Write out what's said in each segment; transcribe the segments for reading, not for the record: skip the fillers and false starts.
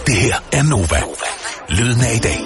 Det her er Nova. Lyden af i dag.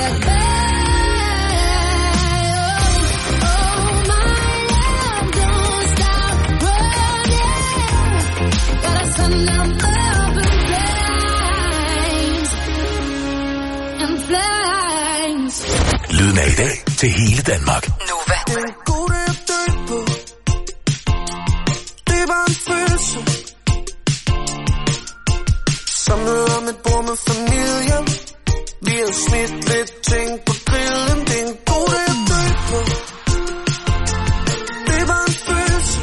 get back. Oh, my love, don't stop running. Gotta send out love and flames. Lyden af i dag til hele Danmark. Nova. Den gode jeg død på. Det var en følelse. Samlet om et bord med familien. Vi har smidt lidt ting på grillen. Det er en gode jeg død på. Det var en følelse.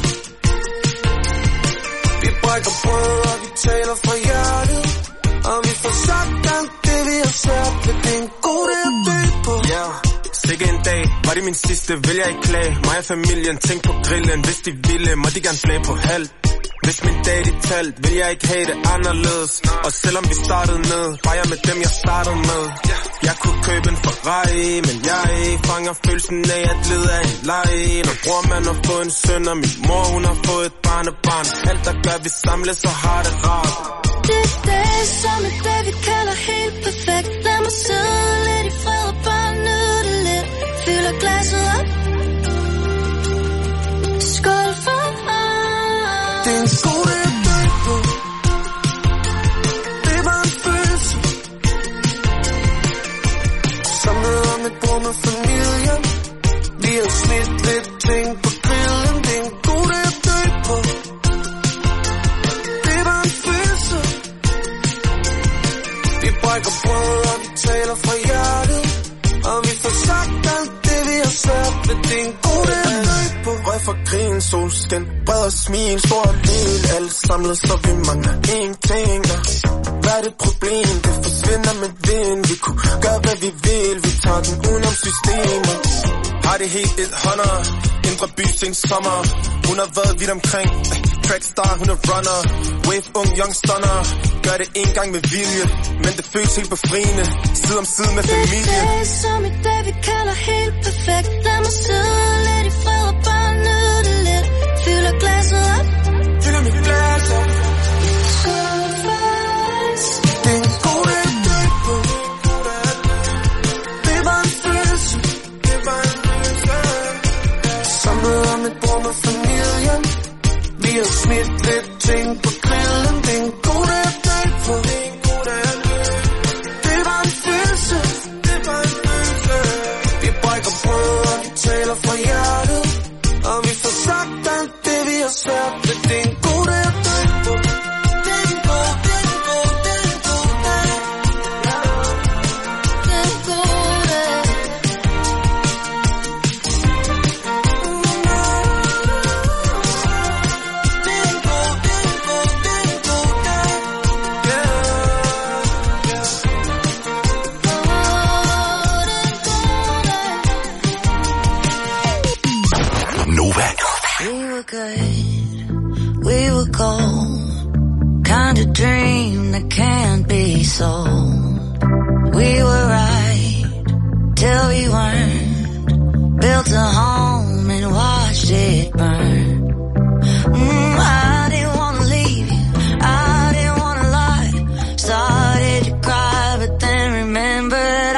Vi brækker brød og vi taler fra hjertet. Og vi får sagt alt det vi har svært ved. Det er en gode jeg død på. Sikke en dag, var det min sidste, vil jeg ikke klage. Mig og familien, tænk på grillen. Hvis de ville, må de gerne flage på halv. Hvis min dag de talt, vil jeg ikke have det anderledes. Og selvom vi startede ned, var jeg med dem jeg startede med. Jeg kunne købe en Ferrari, men jeg fanger følelsen af at lede af en leg. Når bror man har fået en søn, og min mor hun har fået et barnebarn. Alt der gør vi samles og har det rart. Det er som et dag vi kalder helt perfekt. Lad mig sidde lidt i fred og bare nyde det lidt. Fylder glasset op. Skål for mig. Det er en skole jeg død på. Det var en følelse. Samlet om et bord med familien. Vi har smidt lidt ting på grillen. Det er en skole jeg død på. Det var en følelse. Vi brækker brød og vi taler fra hjertet. Og vi får sagt alt det vi har svært ved. Det er en skole jeg død på. Røg for krigen, solskin, bred og smil, stor og lille. Alle samlet, så vi mangler én ting. Hvad er det problem? Det forsvinder med vind. Vi kunne gøre hvad vi vil. Vi tager den udenom systemet. Har det helt 100. Indre by sen sommer. Hun har været vidt omkring. Trackstar, hun er runner. Wave, ung, young stunner. Gør det en gang med vilje. Men det føles helt befriende. Side om side med familie. Det er som et dag vi kalder helt perfekt. Lad mig sidde lidt i fred og bare nyde det lidt. Fylder glasset op. Fylder mit glas op. Skål for os. Det er en gode jeg død på. Det var en følelse. Det var en følelse. Samlet om et bord med familien. Vi har smidt lidt ting på grillen. Det er en gode jeg død på. Det var en følelse. Det var en følelse. Vi brækker brød og vi taler fra hjertet. Og vi får sagt alt det vi har svært ved. Det er en gode jeg død på. Det er en god, det er en god, det er en god dag. Det er en god dag. Det er en god, det er en god, det er en god dag. Nova. We were good, we were gold, kind of dream that can't be sold. We were right till we weren't, built a home and watched it burn. I didn't wanna leave you, I didn't wanna lie, started to cry but then remembered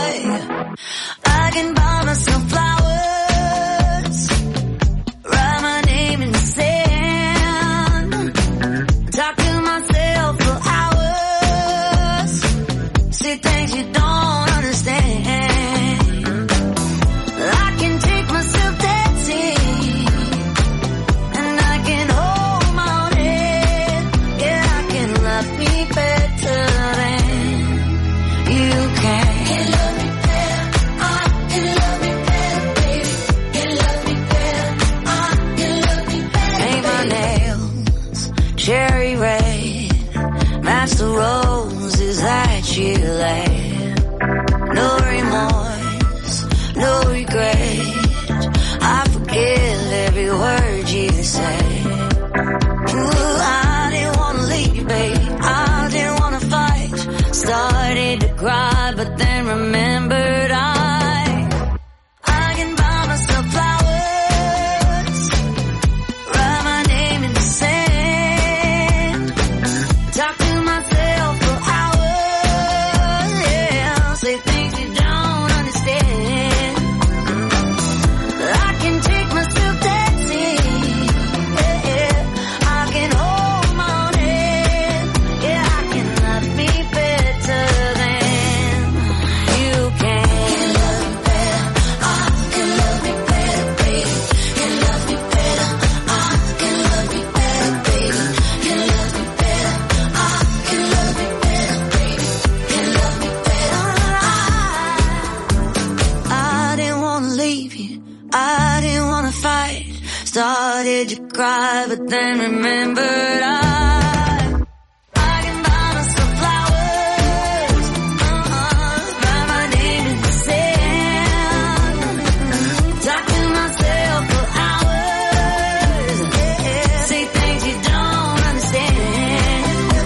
I can buy myself flowers, write my name in the sand, talk to myself for hours, see things you don't understand. I can take myself dancing, and I can hold my own head. Yeah, I can love me better than you can. Can love me better, I can love me better, baby. Can love me better, I can love me better. Paint my nails cherry red, match the roses that you laid. No remorse, no regret, I forgive every word you say. Ooh, I didn't wanna leave, babe, I didn't wanna fight, started to cry but then remembered I can buy myself flowers, write my name in the sand, talk to myself for hours, yeah, say things you don't did you cry, but then remembered I can buy myself flowers, write my name in the sand, talk to myself for hours, say things you don't understand.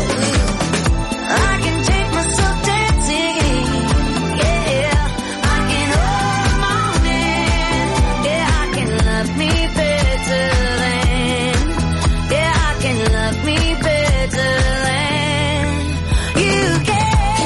I can take myself dancing, yeah, I can hold the morning, yeah, I can love me better than, yeah, I can love me better than you can.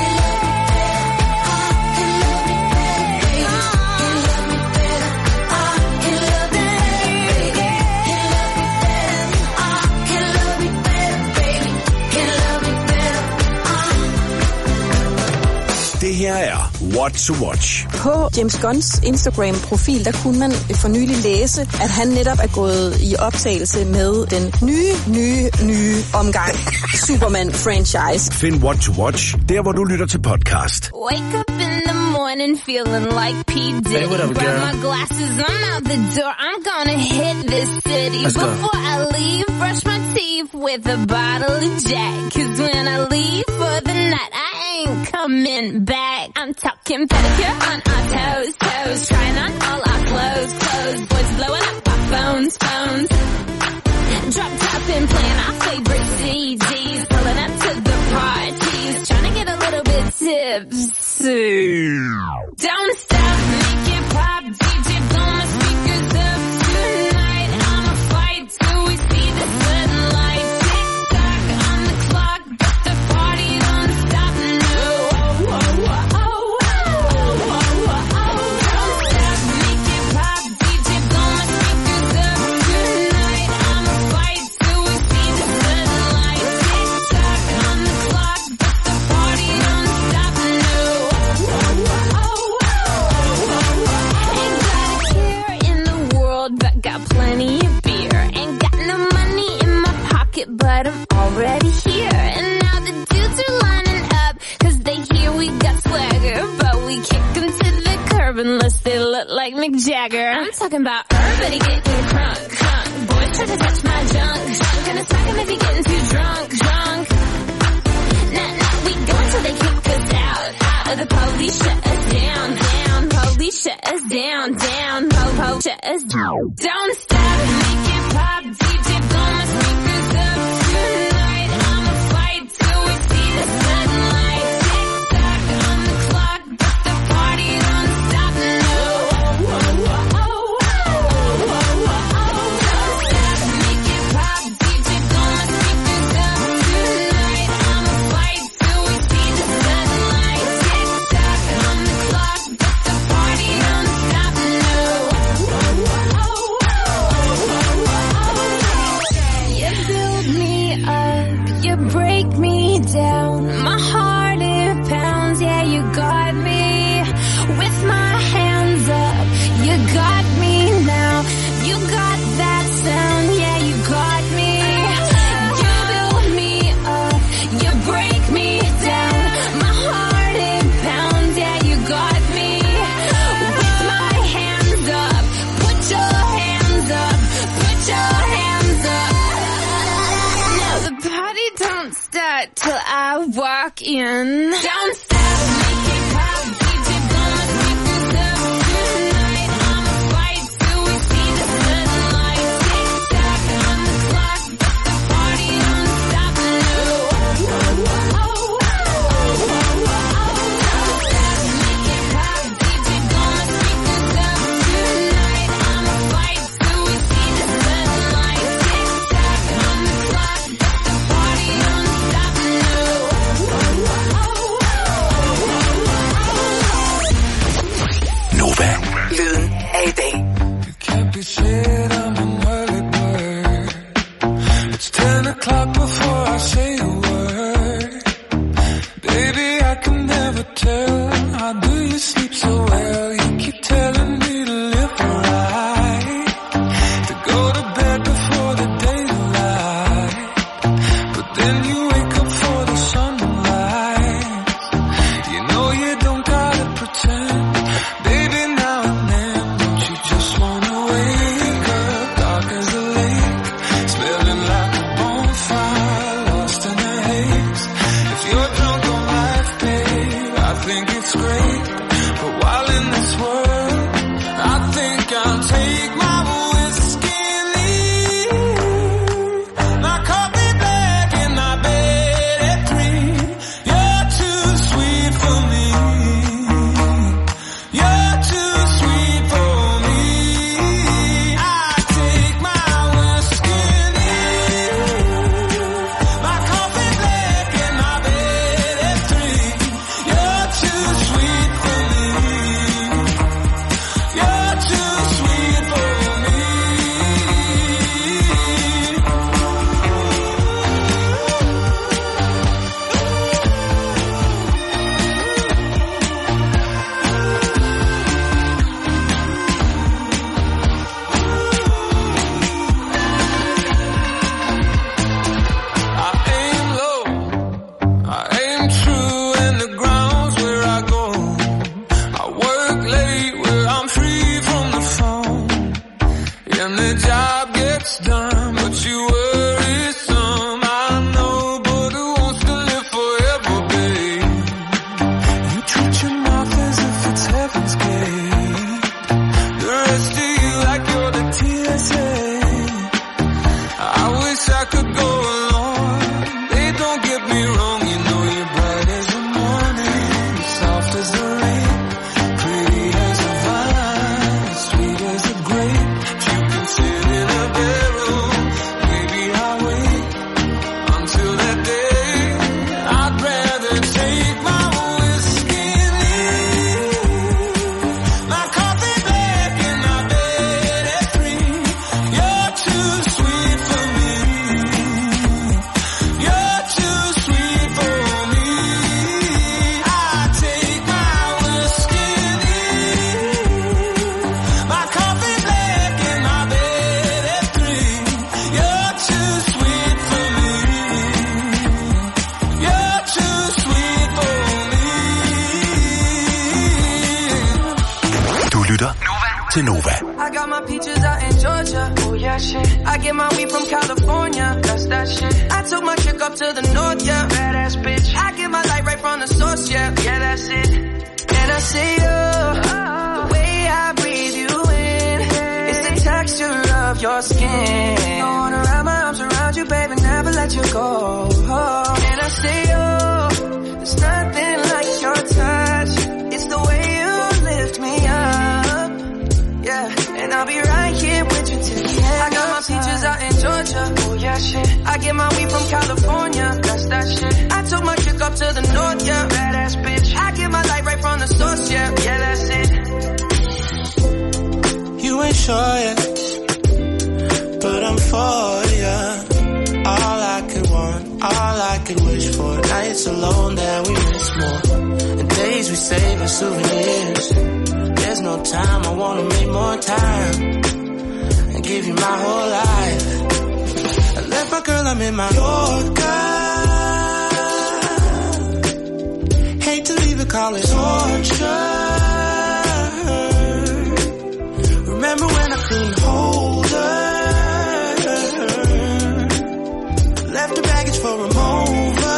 Det her er What to Watch. På James Gunns Instagram-profil, der kunne man for nylig læse, at han netop er gået i optagelse med den nye omgang Superman-franchise. Find What to Watch, der hvor du lytter til podcast. Wake up in the morning feeling like P. Diddy. Hey, what up, Grab girl? my glasses, I'm out the door. I'm gonna hit this city. Let's go. Before I leave, brush my teeth with a bottle of Jack. 'Cause when I leave for the night, I ain't coming back. I'm talking pedicure on our toes, trying on all our clothes. Boys blowing up our phones. Drop top and playing our favorite CDs, pulling up to the parties, trying to get a little bit tipsy. Don't stop, make it pop, DJ blow my speakers up tonight. I'ma fight till we see the sunlight. Tick tock on the clock, but the party don't stop. No, don't stop, make it pop, DJ blow my speakers up tonight. I'ma fight till we see the sunlight. Tick tock on the clock, but the party don't stop. No. Ain't got a care in the world, but got plenty of beer. Ain't got no money in my pocket, but I'm already here. And now the dudes are lining up, 'cause they hear we got swagger. But we kick them to the curb unless they look like Mick Jagger. I'm talking about everybody getting crunk. Boys try to touch my junk. Gonna smack him if he getting too drunk. Nah, we go until they kick us out. Or the police shut us down. Police shut us down. Po shut us down. Don't stop, make it pop, DJ blow my speakers up tonight. I'ma fight till we see the sunlight. Tick tock on the clock, but the party don't stop. No. Don't stop, make it pop, DJ blow my speakers up tonight. I'ma fight till we see the sunlight. Tick tock on the clock, but the party don't stop. No. You build me up, you break me down. My heart it pounds, yeah, you got me. With my hands up, you got me now. You got that sound, yeah, you got me. You build me up, you break me down. My heart it pounds, yeah, you got me. With my hands up, put your hands up, put your hands up. Now the party don't start till I walk in. Don't stop, make it pop, DJ blow my speakers up tonight. I'ma fight till we see the sunlight. Tick tock on the clock, but the party don't stop. No. Don't stop, make it pop, DJ blow my speakers up tonight. I'ma fight till we see the sunlight. Tick tock on the clock, but the party don't stop. No. it's great. But while in this world, I think I'll take my whiskey and leave. My coffee black and my bed at 3. You're too sweet for me. You're too sweet for me. I take my whiskey and leave. My coffee black and my bed at 3. You're too sweet for me. You're too sweet for me. I aim low, I aim true, and the ground's where I go. I work late where I'm free from the phone, and the job gets done, but you worry some. I know, but who wants to live forever, babe? You treat your mouth as if it's heaven's gate. The rest of you like you're the TSA. I wish I could go along. They don't get me wrong, you know you're bright as the morning, soft as the rain, pretty as a vine, sweet as a grape. You can sit in a barrel, maybe I'll wait until that day. I'd rather take my whiskey and leave. My coffee black and my bed at 3. You're too sweet for me. You're too sweet for me. I take my whiskey and leave. My coffee black and my bed at 3. You're too sweet for me. You're too sweet for me. Du lytter til Nova. I got my peaches out in Georgia. Oh yeah, shit. I get my weed from California. That's that shit. I took my chick up to the north, yeah. Badass bitch. I get my light right from the source, yeah. Yeah, that's it. And I say, the way I breathe you in, it's the texture of your skin. I wanna wrap my arms around you, baby, never let you go. And I say, there's nothing like your touch. It's the way you lift me up. Yeah, and I'll be right here with you till the end. I got my peaches out in Georgia. Oh yeah, shit. I get my weed from California. That's that shit. I took my chick up to the north, yeah. Badass bitch. I get my light right from the source, yeah. Yeah, that's it. You ain't sure yet, but I'm for ya. All I could want, all I could wish for. Nights alone that we miss more, and days we save as souvenirs. There's no time, I wanna make more time and give you my whole life. I left my girl, I'm in my Yorker. Hate to leave it, call it torture. Remember when I couldn't hold her? Left the baggage for a mover.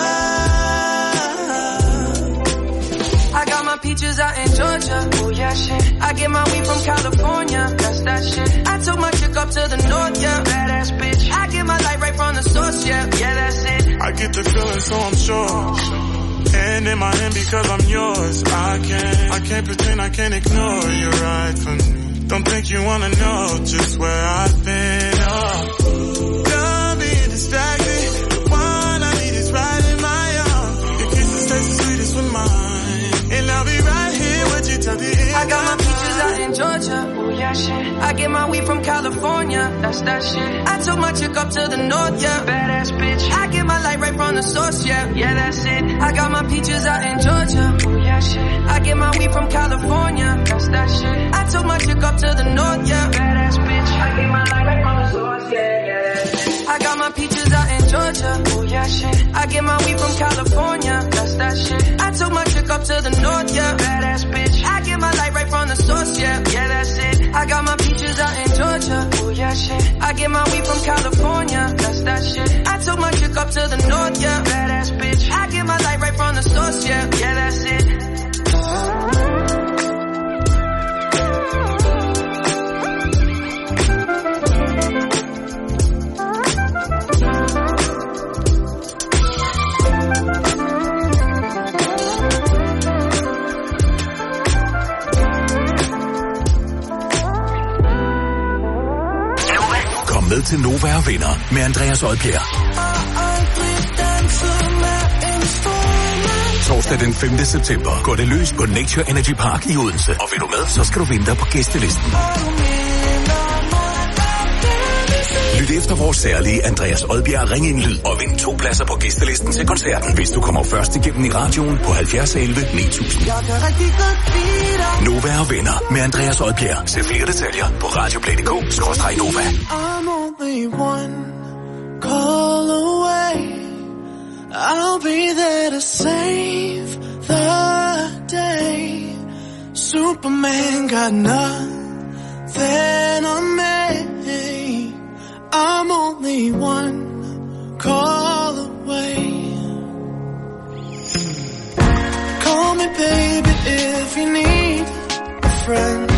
I got my peaches out in Georgia. Oh yeah, shit. I get my weed from California. That's that shit. I took my chick up to the north, yeah. Badass bitch. I get my light right from the source, yeah. Yeah, that's it. I get the feeling, so I'm sure. And in my hand because I'm yours. I can't pretend, I can't ignore you right from me. Don't think you wanna know just where I've been. Done being distracted. The one I need is right in my arms. Your kisses taste the sweetest with mine. And I'll be right here with you till the end. I got my peaches out in Georgia. Oh yeah, shit. I get my weed from California. That's that shit. I took my chick up to the north, yeah. Badass bitch. I get my light right from the source, yeah. Yeah, that's it. I got my peaches out in Georgia. Oh yeah, shit. I get my weed from California. That's that shit. I took my chick up to the north, yeah. Badass bitch. I get my light right from the source, yeah. Yeah, that's it. I got my peaches out in Georgia. Oh yeah, shit. I get my weed from California. That's that shit. I took my chick up to the north, yeah. Badass bitch. I get my light right from the source, yeah. Yeah, that's it. I got my peaches out in Georgia. Oh yeah, shit. I get my weed from California. That's that shit. I took my chick up to the north, yeah. Badass bitch. I get my light right from the source, yeah. Yeah, that's it. med til Nova og Venner med Andreas Odbjerg. Torsdag den 5. september går det løs på Nature Energy Park i Odense. Og vil du med, så skal du vente på gæstelisten. Lyt efter vores særlige Andreas Odbjerg Ring ind lyd og vind 2 pladser på gæstelisten til koncerten, hvis du kommer først igennem i radioen på 70 11 9000. Nova og Venner med Andreas Odbjerg. Se flere detaljer på radioplay.dk/Nova. I'm only one call away. I'll be there to save the day. Superman got nothing on me. I'm only one call away. Call me baby if you need a friend.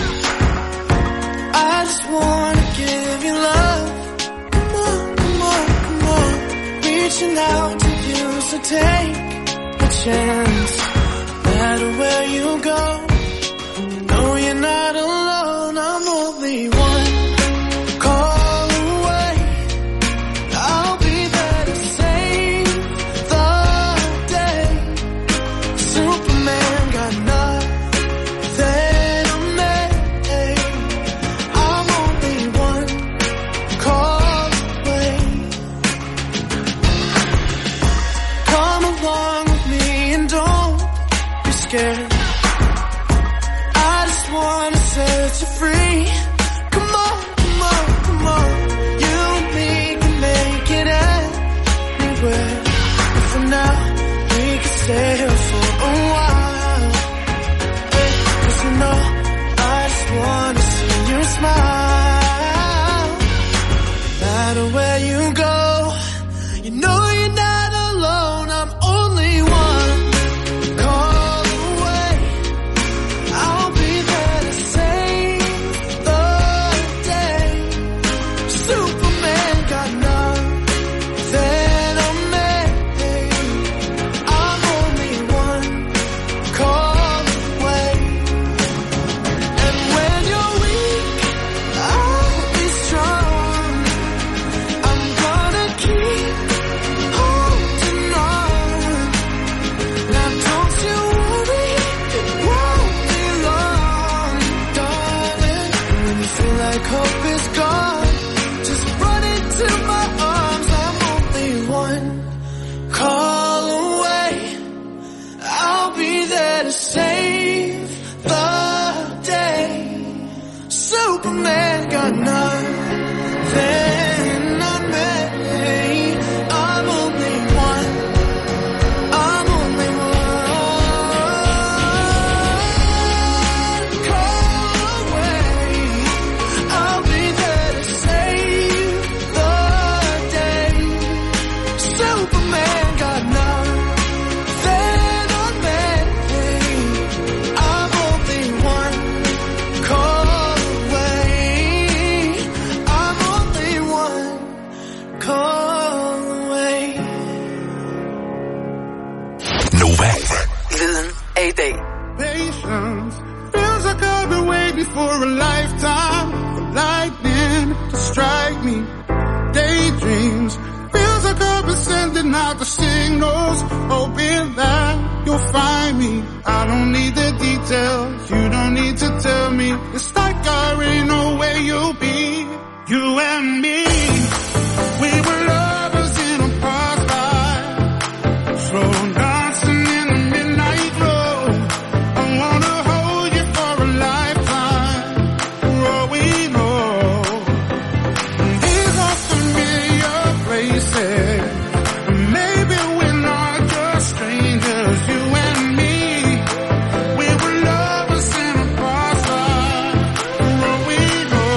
I just wanna give you love. Come on, come on, come on. Reaching out to you, so take a chance. No matter where you go, no, you're not alone. I'm only one call away. I'll be there to save the day. Superman got nothing on me. I'm only one call away. Come along with me and don't be scared. I just wanna set you free. Come on, come on, come on. You and me can make it anywhere. And for now, we can stay here for a while. Hey, 'cause you know, I just wanna see you smile. No matter where you go, you know you're not alone. I'm only one call away. I'll be there to save the day. Superman got nothing on me. I'm only one call away. And when you're weak, I'll be strong. I'm gonna keep holding on. Now don't you worry, it won't be long, darling. When you feel like hope is gone, just run into my arms. I'm only one call away. I'll be there to save the day. Superman got nothing on me. I'm only one. I'm only one call away. I'll be there to save the day. Superman got nothing on me. I'm only one call away. I'm only one call away. Nova. Lyden af i dag. Patience feels like I've been waiting for a lifetime for lightning to strike me. Daydreams feels like I've been sending out the signals, hoping that you'll find me. I don't need the details, you don't need to tell me. It's like I already know where you'll be. You and me, we were lovers in a past life, slow dancing in the midnight road. I wanna hold you for a lifetime, for all we know. These are familiar places, and maybe we're not just strangers. You and me, we were lovers in a past life, for all we know.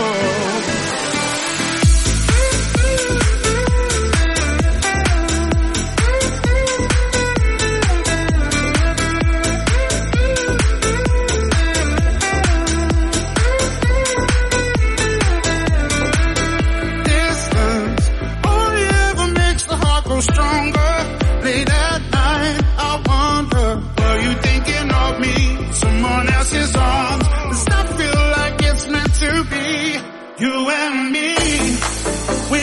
Distance only ever makes the heart grow stronger. Late at night, I wonder, were you thinking of me? Someone else's arms. Does that feel like it's meant to be? You and me, we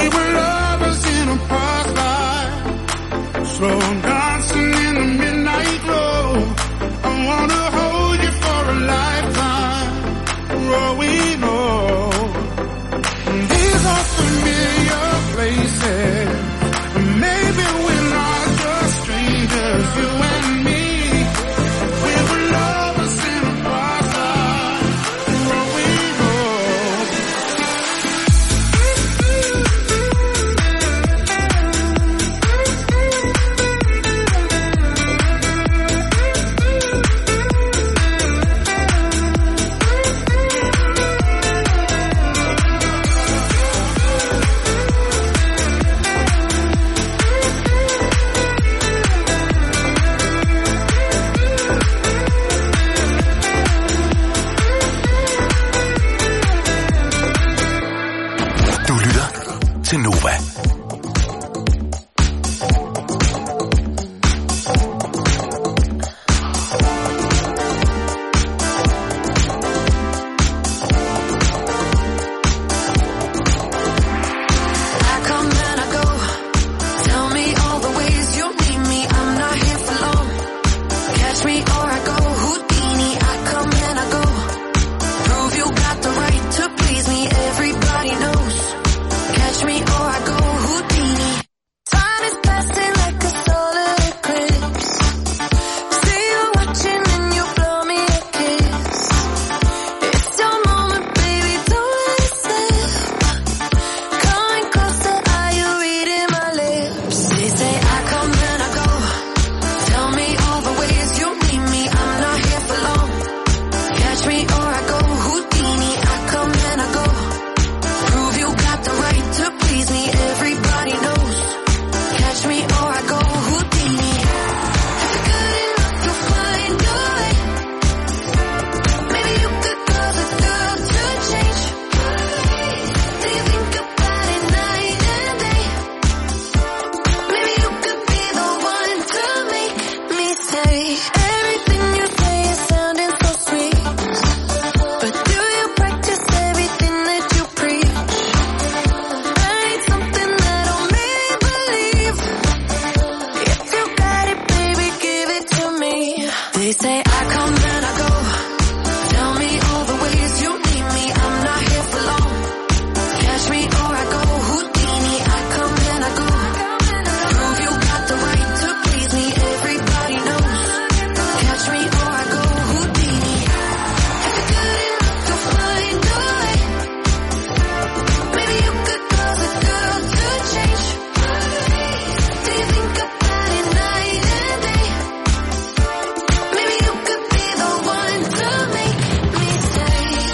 Catch me or I go Houdini, I come and I go. Prove you got the right to please me, everybody knows. Catch me or I go Houdini. If you're good enough, you'll find a way. Maybe you could cause a girl to change. Do you think about it night and day? Maybe you could be the one to make me say everything you say is sounding so sweet. But do you practice everything that you preach? I need something that'll make me believe. If you got it, baby, give it to me. They say I come and I go. Tell me all the ways you need me. I'm not here for long. Catch me or I go Houdini. I come and I go. Prove you got the right to please me. Everybody knows. Catch me or I go Houdini. If you're good enough, you'll find a way. Maybe you could cause a girl to change. Do you think about it night and day? Maybe you could be the one to make me say.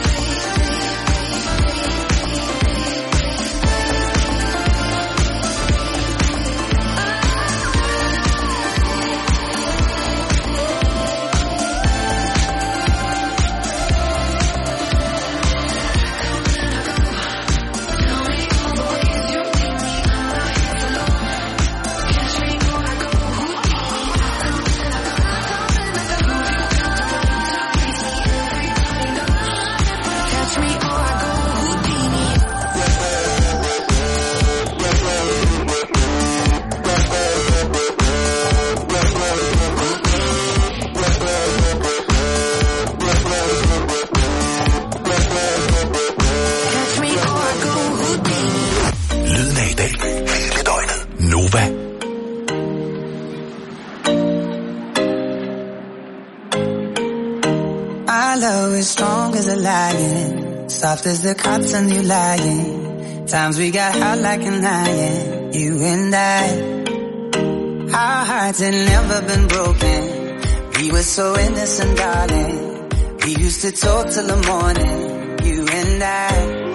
Catch me or I go Houdini. Catch me or I go Houdini. Lyden af i dag. Hele døgnet. Nova. Our love is strong as a lion, soft as the cotton you lying. Times we got hot like an iron, you and I. Our hearts had never been broken. We were so innocent, darling. We used to talk till the morning, you and I.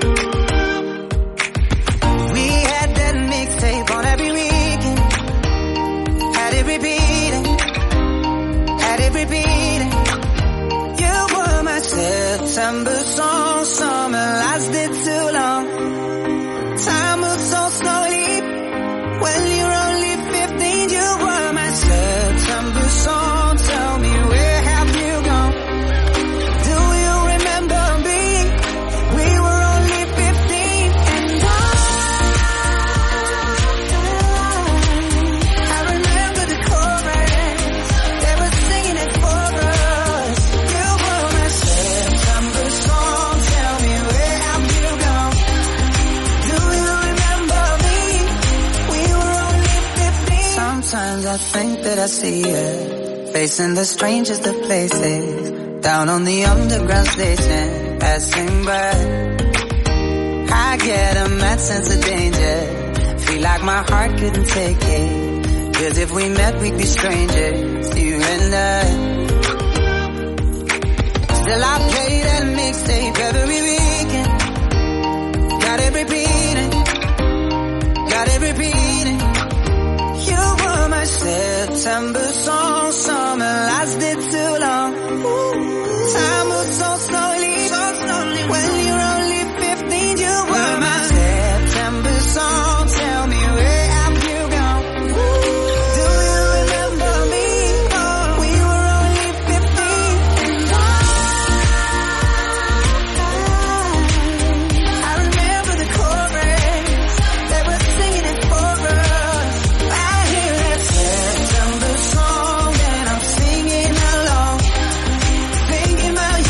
We had that mixtape on every weekend. Had it repeating, had it repeating. You were my September song, summer lasted too long. Time moves so slowly when you're only 15. You were my September song. Tell me, where have you gone? Do you remember me? We were only 15, and I remember the chorus. They were singing it for us. You were my September song. Tell me, where have you gone? Do you remember me? We were only 15. Sometimes I think that I see you facing the strangest of places, down on the underground station, passing by. I get a mad sense of danger, feel like my heart couldn't take it, 'cause if we met we'd be strangers, you and I. Still I play that mixtape every weekend. Got it repeating, got it repeating. You were my September song, summer lasted too long. Time moves so slowly, when you're only 15. You were my September song. Tell me, where have you gone? Do you remember me? We were only 15, and I remember the chorus. They were singing it for us. I hear that September song and I'm singing along, thinking about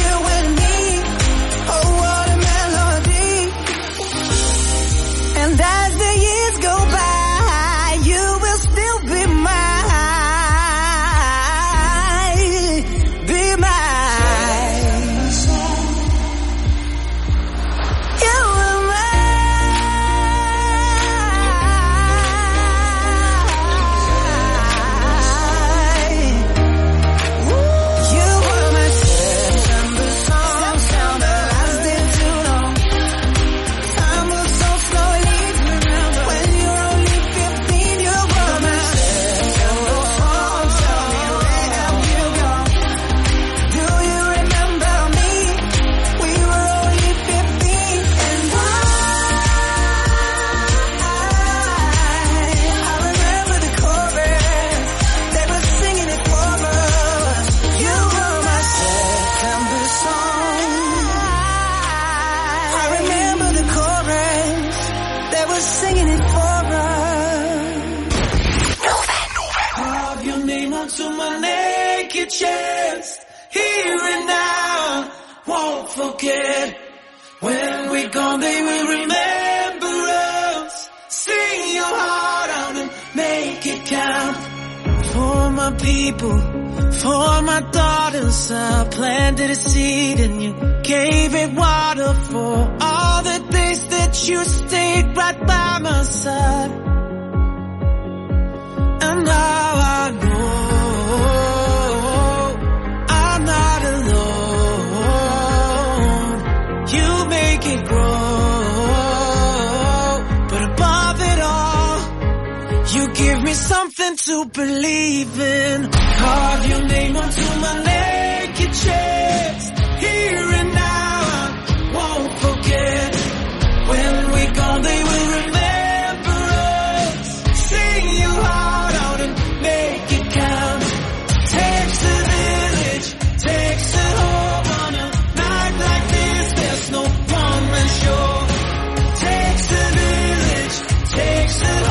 forget. When we're gone, they will remember us. Sing your heart out and make it count. For my people, for my daughters, I planted a seed and you gave it water. For all the days that you stayed right by my side. And now I know I'm not alone. You make it grow, but above it all, you give me something to believe in. Carve your name onto my naked chest. Here and now, I won't forget. When we're gone, they will remember us. Sing your heart out and make it count. Takes a village, takes it home. On a night like this, there's no one man show. Takes a village, takes it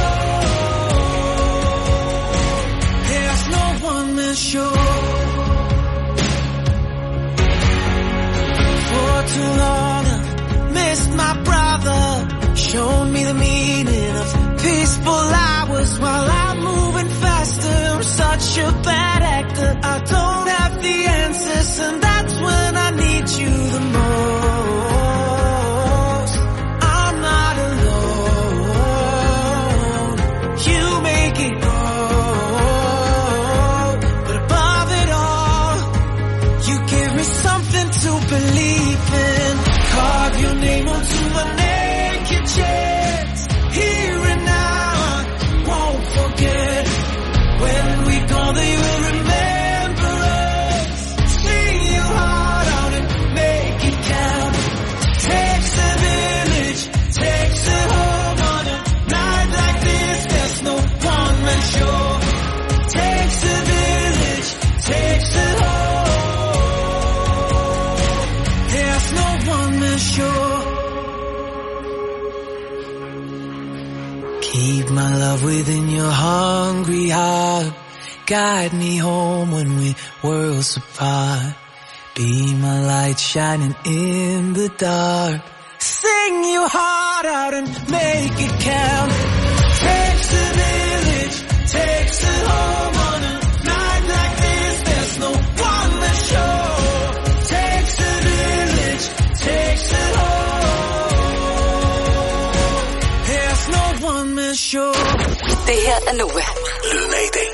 home. There's no one man show. For too long I've missed my brother. Shown me the meaning of peaceful hours while I'm moving faster. I'm such a bad actor. I don't have the answers, and that's when I need you the most. I'm not alone. You make it grow, but above it all, you give me something to believe in. Carve your name onto my naked chest. Here and now, I won't forget. When we go, they will remember us. Sing your heart out and make it count. Takes a village, takes it home. On a night like this, there's no one man show. Takes a village, takes it home. There's no one man show. Keep my love within your hungry heart. Guide me home when we're worlds apart. Be my light shining in the dark. Sing your heart out and make it count. Takes a village, takes it home. On a night like this, there's no one to show. Takes a village, takes it home. There's no one to show. Det her er Nova. Lyden af i dag.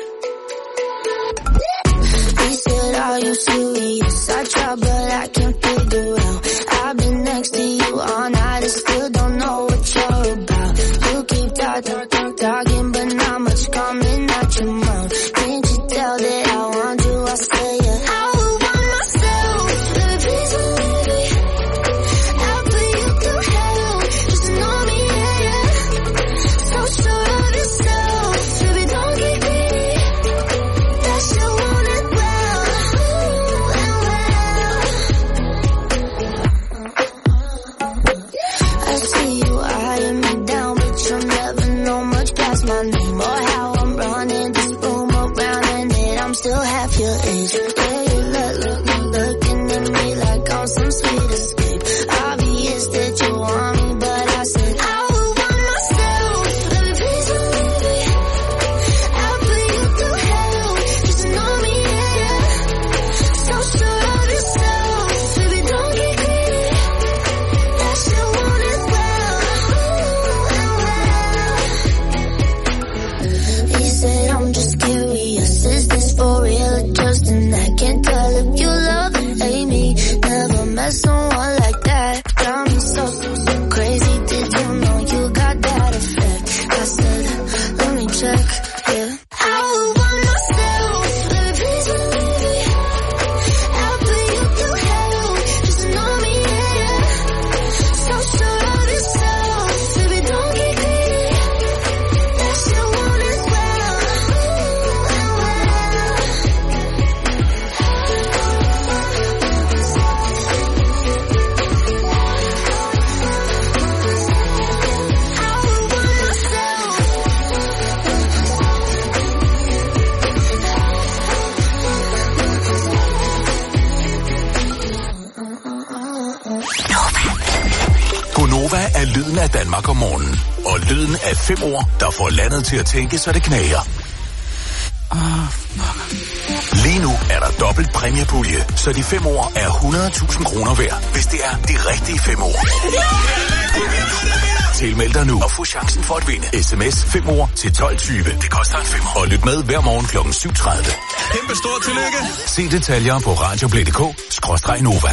He said, are you serious? I tried, but I can't figure out. I've been next to you all night and still don't know what you're about. You keep talking, but not much coming out your mouth. Can't you tell that I want you? I say, yeah. I would want myself. Baby, please believe me. I'll put you through hell. Just know me, yeah, yeah. So sure of yourself. Baby, don't get greedy. That you want it well. Ooh, and well. I see you eyeing me down, but you'll never know much past my name or how I'm running this room around, and that I'm still half your age. Yeah, you looking at me like I'm some sweet escape. Obvious that you want me, but I said I would want myself. Baby, please believe me. I'll put you through hell. Just know me, yeah, yeah. So sure of yourself. Baby, don't get greedy. That you want it well. Ooh, and well. He said, I'm just curious. Is this for real or just an act? Can't tell if you love and hate me. Never met someone like that. Got me so crazy. Did you know you got that effect? I said, let me check. Yeah. I would want myself. Baby, please believe me. I'll put you through hell. Just know me, yeah, yeah. So sure of yourself. Baby, don't get greedy. That you want it well. Ooh, and well. Nova er lyden af Danmark om morgenen. Og lyden af 5 ord, der får landet til at tænke, så det knager. Lige nu er der dobbelt præmiepulje, så de 5 ord er 100.000 kroner værd, hvis det er de rigtige 5 ord. Tilmeld dig nu og få chancen for at vinde. SMS 5 ord til 12.20. Det koster en 5. Og lyt med hver morgen kl. 7.30. Kæmpe stort tillykke. Se detaljer på radioplay.dk/Nova.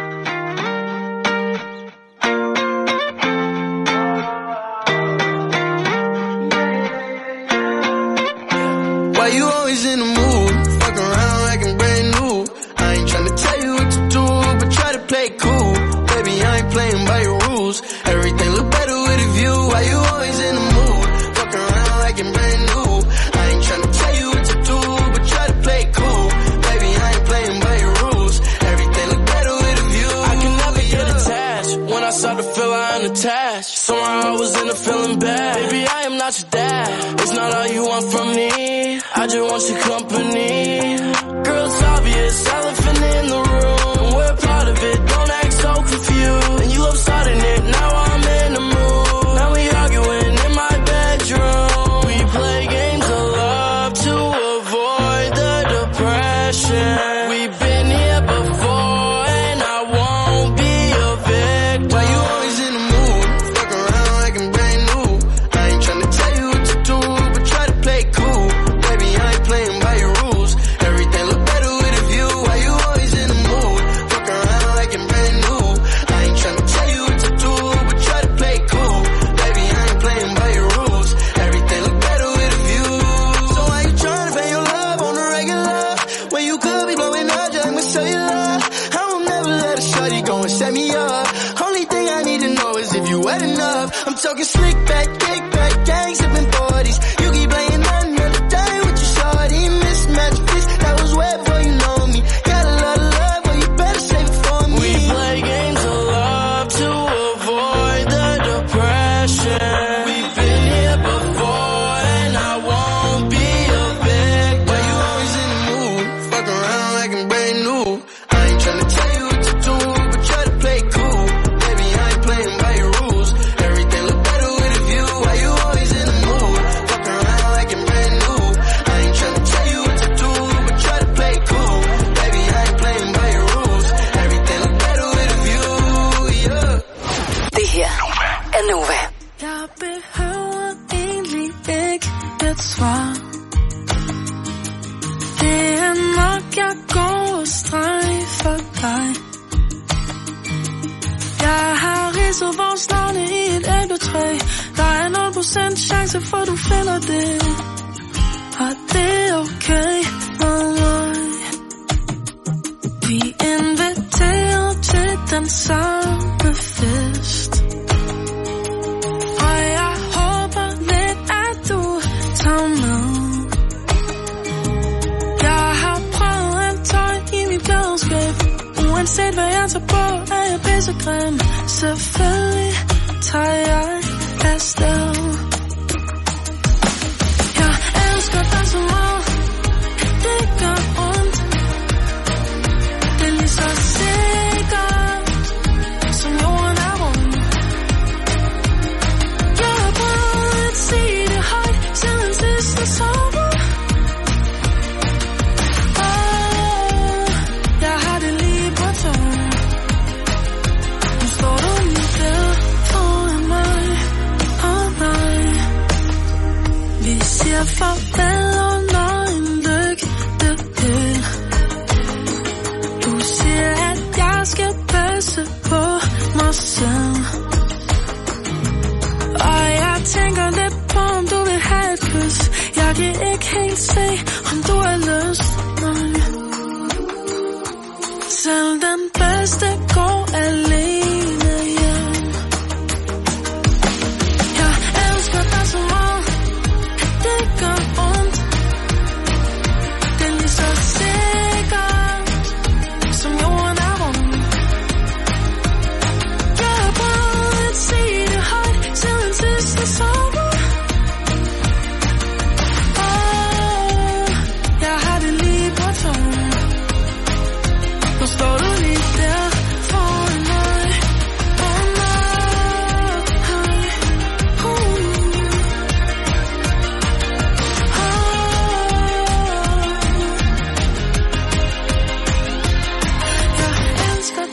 Why you always in the mood? Fuck around like I'm brand new. I ain't tryna tell you what to do, but try to play cool. Baby, I ain't playing by your rules. Everything look better with a view. Why you always in the mood? Fuck around like I'm brand new. I ain't tryna tell you what to do, but try to play cool. Baby, I ain't playing by your rules. Everything look better with a view. I can never get attached. When I start to feel I unattached, somehow I was in a feeling bad. Baby, I am not your dad. It's not all you want from me. I just want your company. Girl, it's obvious, elephant in the room. We're part of it, don't act so confused. And you love starting it, now I'm in the mood. Now we arguing in my bedroom. We play games of love to avoid the depression. We've been here before and I won't be a victim. Why you always in the mood? Fuck around like I'm brand new. I ain't tryna tell you what to do, but try to play cool. Baby, I ain't playing by your rules. Everything look better with a view. Why you always in the mood? Fuck around like I'm brand new. I ain't tryna tell you what to do, but try to play cool. Baby, I ain't playing by your rules. Everything look better with a view. So why you tryna pay your love on the regular? When you could be blowing up just with cellular. I will never let a shorty go and set me up. Only thing I need to know is if you wet enough. I'm talking slick back, kick back, gang sipping 40s. You keep playing another day with your shorty. Mismatch piece, that was wet before you know me. Got a lot of love, but you better save it for me. We play games of love to avoid the depression. We've been here before and I won't be a victim. Why you always in the mood? Fuck around like I'm brand new. I ain't tryna tell you what to do, but try to play cool. Baby, I ain't playing by your rules. Everything look better with a view. Why you always in the mood? Fuck around like I'm brand new. I ain't tryna tell you what to do, but try to play cool. Baby, I ain't playing by your rules. Everything look better with a view, yeah. Det her er Nova. Jeg behøver egentlig ikke et svar. Det er nok, jeg går og strejfer dig. Jeg har ridset vores navne i et æbletræ. Der er 0% chance for, du finder det. Og det er okay med mig. Vi inviterer til den samme fest. Og jeg håber lidt, at du tager med. Jeg har prøvet alt tøj i mit glædeskab. Uanset hvad jeg tager på, er jeg pissegrim. Selvfølgelig tager jeg afsted. Jeg elsker dig så meget, det gør ondt. Det er lige så sikkert, som jorden er rund. Jeg har prøvet at sige det højt, siden sidste sommer. Jeg har det lige på tungen. Nu står du lige der foran mig, og mig. Vi siger farvel under en lygtepæl. Du siger, at jeg skal passe på mig selv. Og jeg tænker lidt på, om du vil have et kys. Jeg kan ikke helt se, om du har lyst. Nej. Selv den bedste går alene hjem. Jeg elsker dig så meget, det gør ondt. Det er lige så sikkert, som jorden er rund. Jeg har prøvet at sige det højt, siden sidste sommer. Jeg har det lige på tungen. Nu står du lige der foran mig.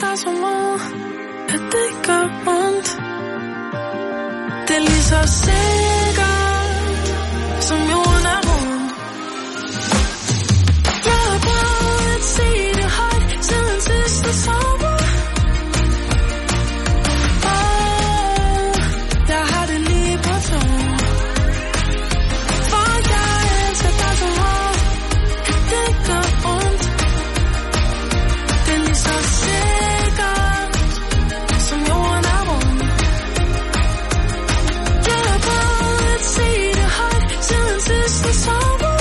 dig som om, at det gør ondt. Det er lige så sikkert, som jorden er rundt. Jeg har prøvet at sige det højt, siden sidste sommer. Jeg har det lige på tungen. For jeg elsker dig som om, at det gør ondt. Det er lige så sikkert, som jorden er rundt. Jeg har prøvet at sige det højt, siden sidste sommer.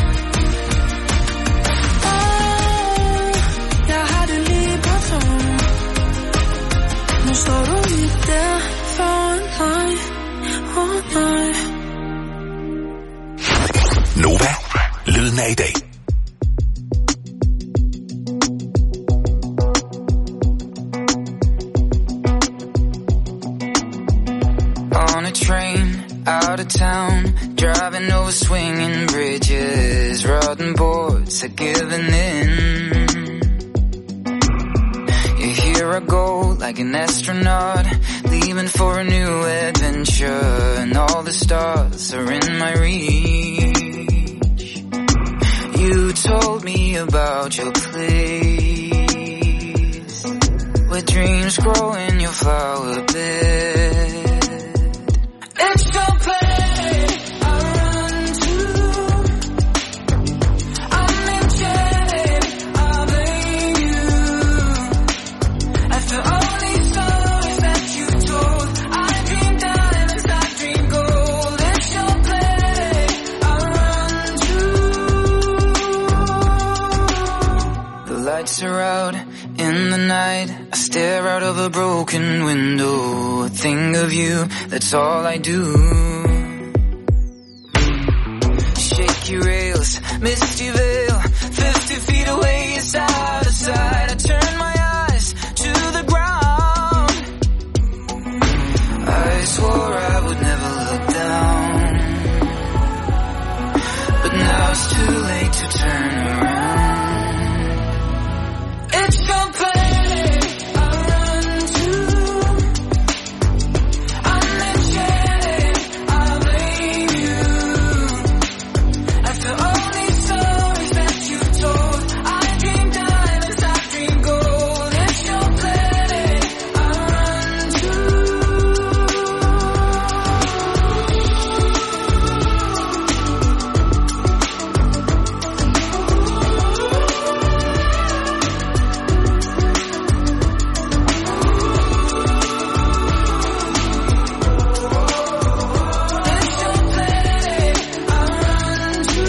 Jeg har det lige på tungen. Nu står du lige der foran mig. Nej. Nova, lyden af i dag. On a train, out of town, driving over swinging bridges, rotten boards are giving in. Here I go like an astronaut, leaving for a new adventure, and all the stars are in my reach. You told me about your place, where dreams grow in your flower bed. It's your place I run to. I'm enchanted, I blame you. After all these stories that you told, I dream diamonds, I dream gold. It's your play I run to. The lights are out in the night, I stare out of a broken window. A thing of you, that's all I do. Shaky rails, misty veil, 50 feet away, it's out of sight. I turn my eyes to the ground. I swore I would never look down, but now it's too late to turn around. It's your play I run to. I'm enchanted, I blame you. After all these stories that you told, I dream diamonds, I dream gold. It's your play I run to. It's your play I run to.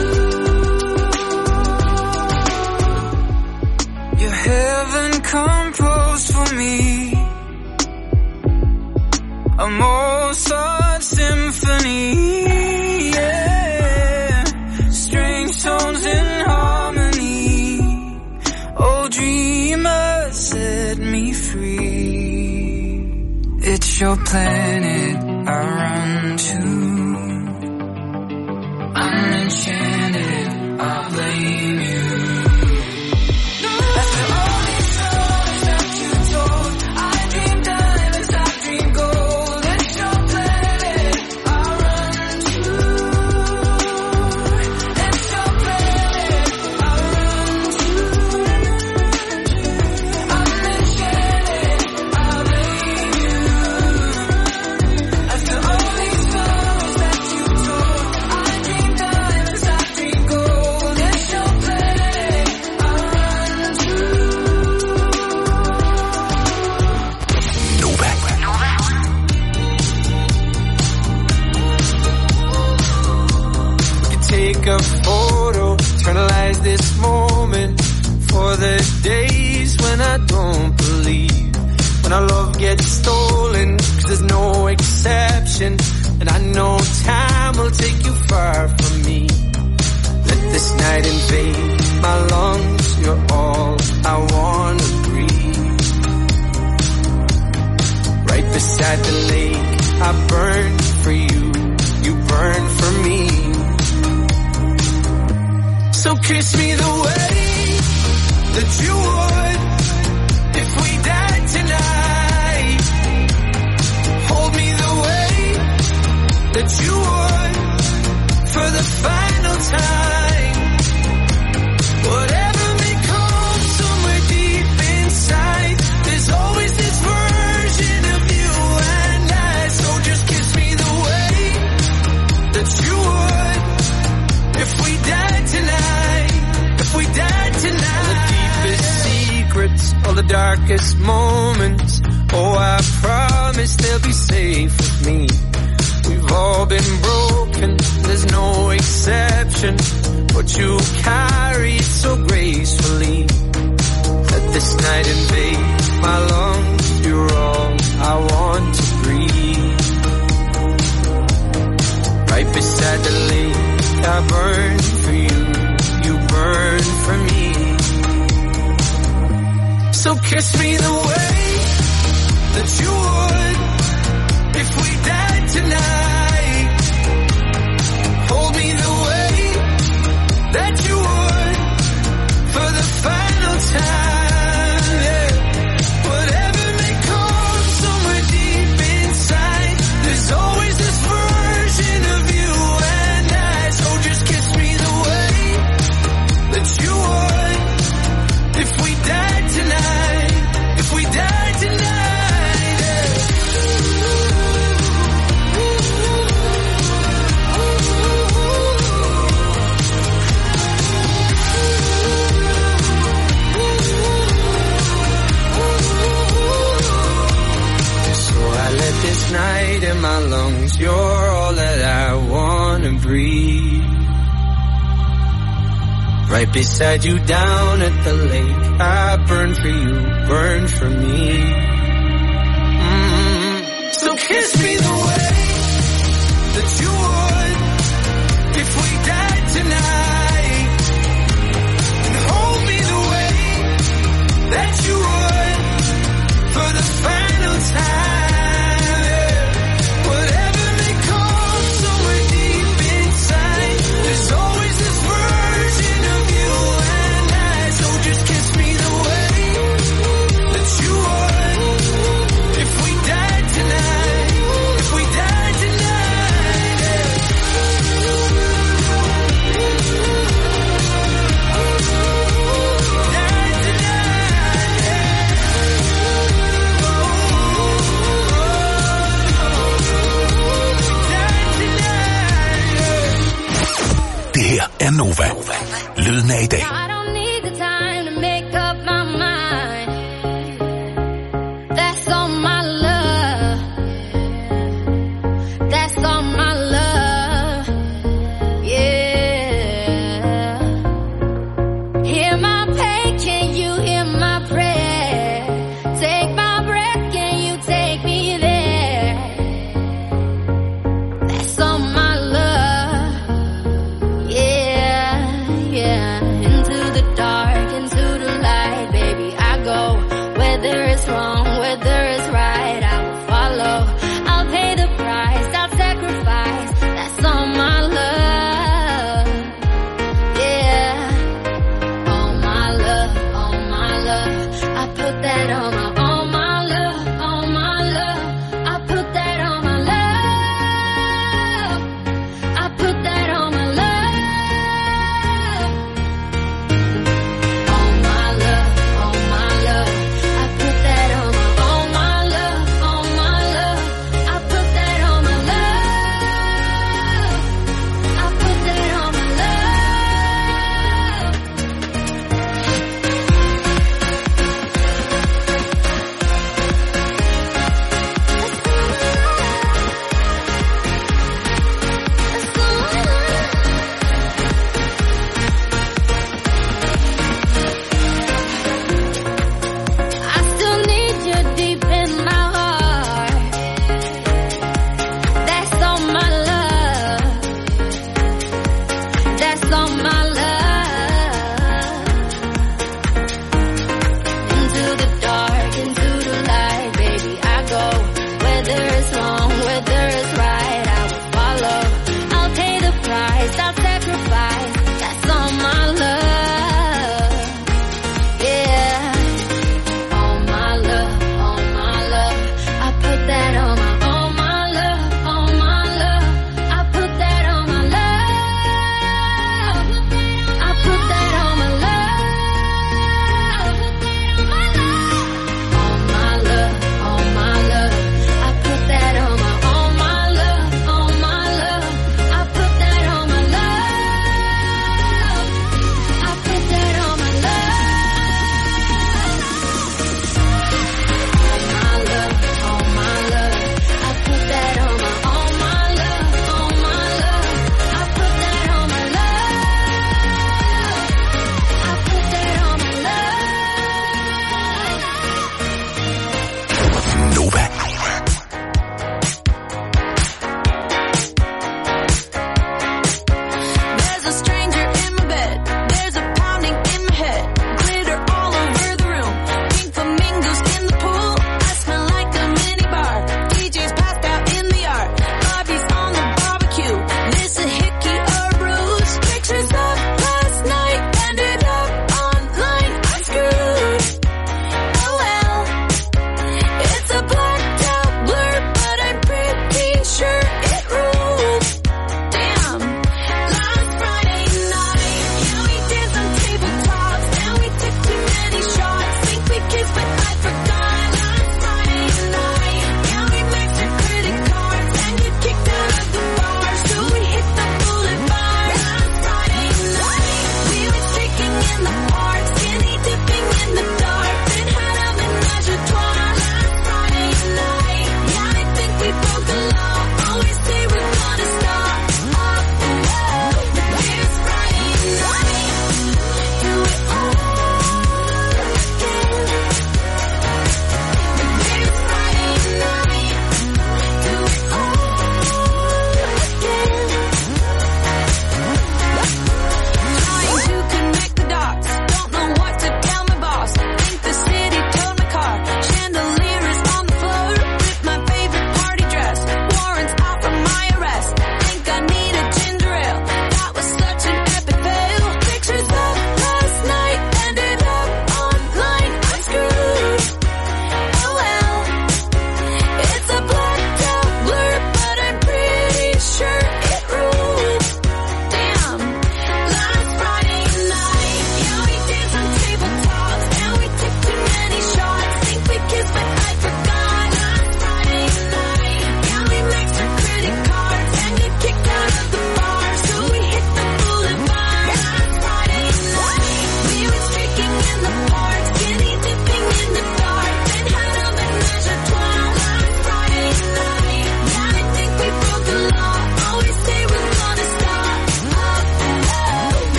Your heaven composed for me, a Mozart symphony, yeah. Strange tones in harmony. Oh, dreamer, set me free. It's your planet I run to. I'm enchanted, I blame you. After all these stories that you told, I dream diamonds, I dream gold. It's your planet I run to. It's your planet I run to. I'm enchanted, I blame you. After all these stories that you told, I dream diamonds, I dream gold. It's your planet I run to. Nova. You take a photo, eternalize this moment for the days when I don't believe, when our love gets stolen, 'cause there's no exception, and I know time will take you far from me. Let this night invade my lungs, you're all I wanna breathe. Right beside the lake, I burn for you, you burn for me. So kiss me the way that you would if we died. these moments. Oh, I promise they'll be safe with me. We've all been broken, there's no exception, but you carry it so gracefully. Let this night invade my lungs, you're all I want to breathe. Right beside the lake, I burn for you, you burn for me. So kiss me the way that you would if we died tonight. Hold me the way that you would for the final time, yeah. Whatever may come somewhere deep inside, there's always this version of you and I. So just kiss me the way that you would if we died tonight, if we died tonight, yeah. So I let this night in my lungs, you're all that I wanna breathe. Right beside you down at the lake, I burn for you, burn for me. So kiss me the way that you would if we died tonight, and hold me the way that you would for the final time. Whatever may come somewhere deep inside, there's always this version of you and I. So just kiss me the way that you would if we died tonight, if we died tonight, yeah. Died tonight, yeah. Det her er Nova. Lyden af i dag. I don't need the time to make up my mind. That's all my love. That's all my love. Yeah. Hear my pain, can you hear my prayer? Take my breath, can you take me there? That's all my love. Yeah, yeah. Into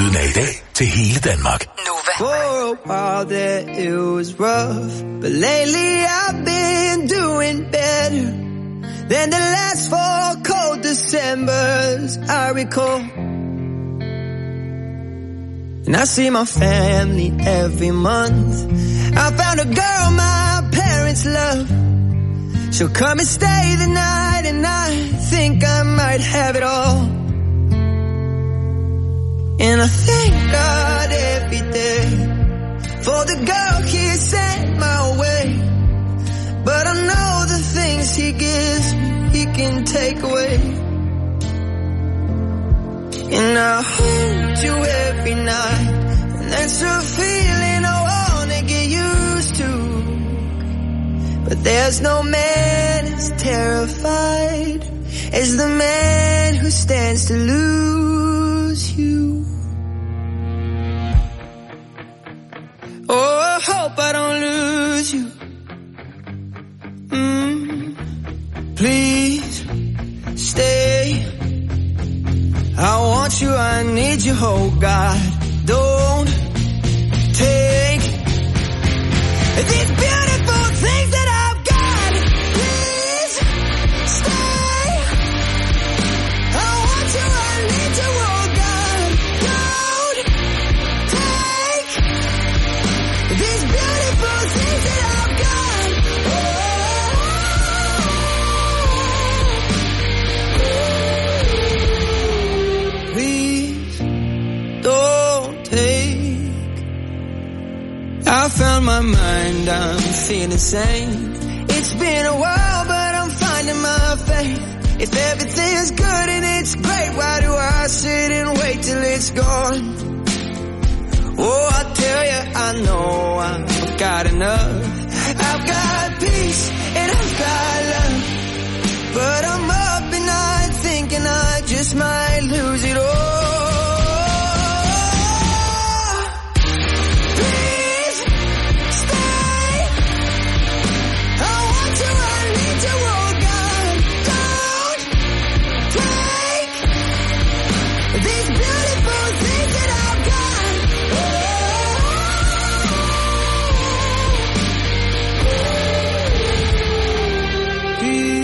Lyden af i dag til hele Danmark. For a while there it was rough, but lately I've been doing better than the last 4 cold Decembers I recall. And I see my family every month. I found a girl my parents love. She'll come and stay the night, and I think I might have it all. And I thank God every day for the girl He sent my way. But I know the things He gives me, He can take away. And I hold you every night, and that's a feeling I wanna get used to. But there's no man as terrified as the man who stands to lose you. Oh, I hope I don't lose you. Please stay. I want you, I need you, oh God. Don't take these beautiful things that I've got. Please stay. I want you, I need you, oh God. Don't take these beautiful things that I've got. Please don't take. I found my mind, I'm feeling sane. It's been a while, but I'm finding my faith. If everything's good and it's great, why do I sit and wait till it's gone? Oh, I tell you, I know I've got enough. I've got peace and I've got love, but I'm up at night thinking I just might lose it all. Please stay. I want you, I need you, oh God. Don't take these beautiful things that I've got.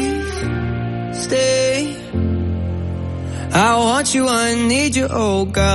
Please stay. I want you, I need you, oh God.